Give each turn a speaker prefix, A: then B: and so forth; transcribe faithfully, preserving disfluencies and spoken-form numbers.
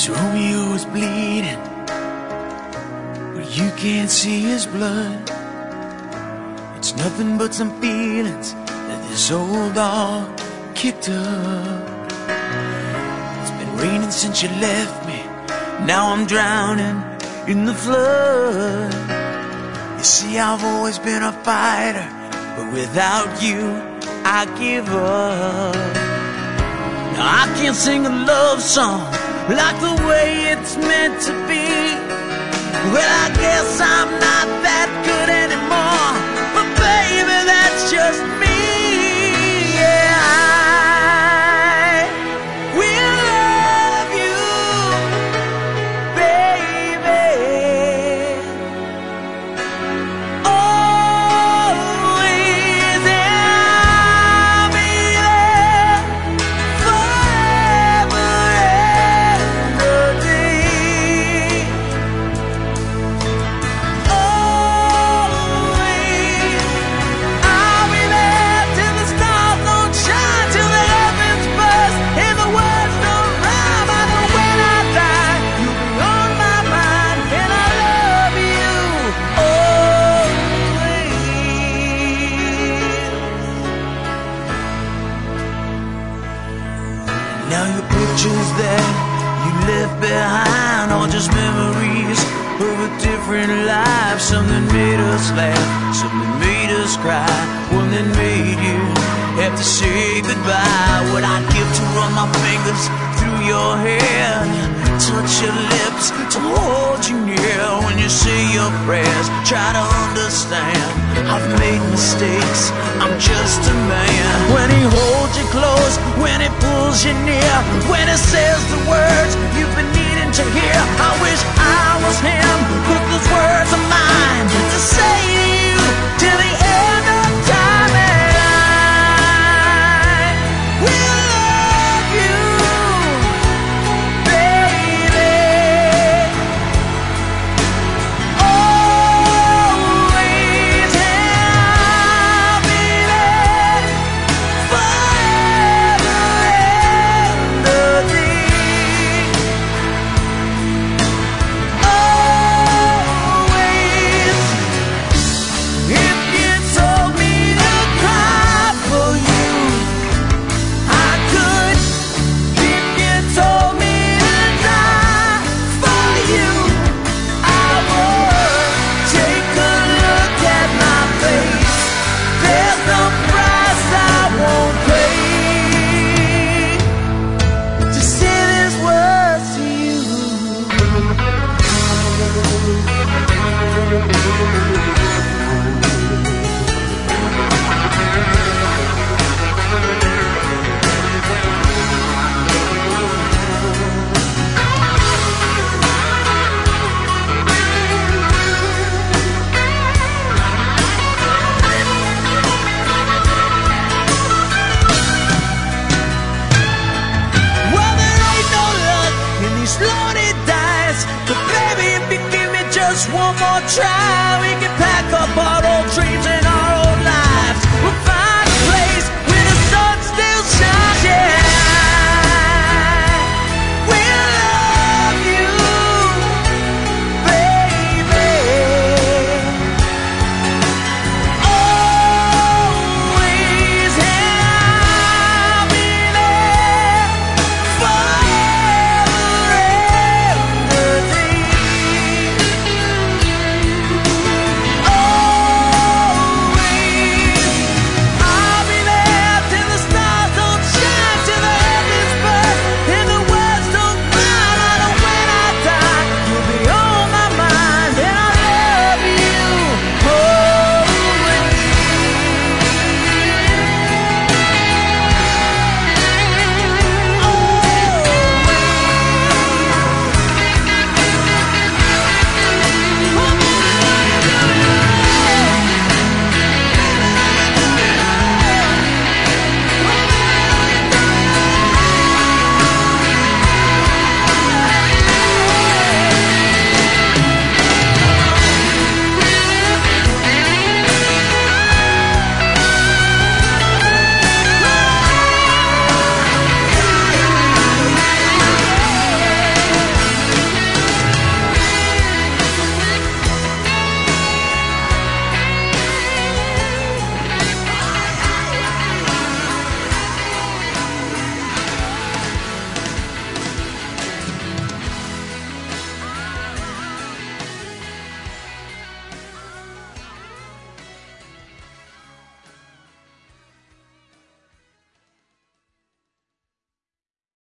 A: Romeo is bleeding, but you can't see his blood. It's nothing but some feelings that this old dog kicked up. It's been raining since you left me, now I'm drowning in the flood. You see, I've always been a fighter, but without you, I give up. Now I can't sing a love song like the way it's meant to be. Well, I guess I'm not that good anymore, but baby, that's just me. Yeah, I will love you, baby, always, and I'll be there forever and a day. Always, I'll be there till the stars don't shine, till the heavens burst and the words don't rhyme. I know when I die, you'll be on my mind, and I love you always. Now your pictures that you left behind are just memories of a different life. Something made us laugh, something made us cry, one that made you have to say goodbye. What I'd give to run my fingers through your hair, touch your lips, to hold you near when you say your prayers. Try to understand, I've made mistakes, I'm just a man. When he holds you close, when he pulls you near, when he says the words you've been needing to hear, I wish I was him, but those words are mine to say to you till the end of time. And I will love you, baby, always, and I'll be there forever and a day. Always, if you told me to cry for you, I could. If you told me to die for you, I would. Take a look at my face, there's no price I won't pay to say these words to you. Well, there ain't no luck in these lonely dice, but baby, if you give me just one more try, we can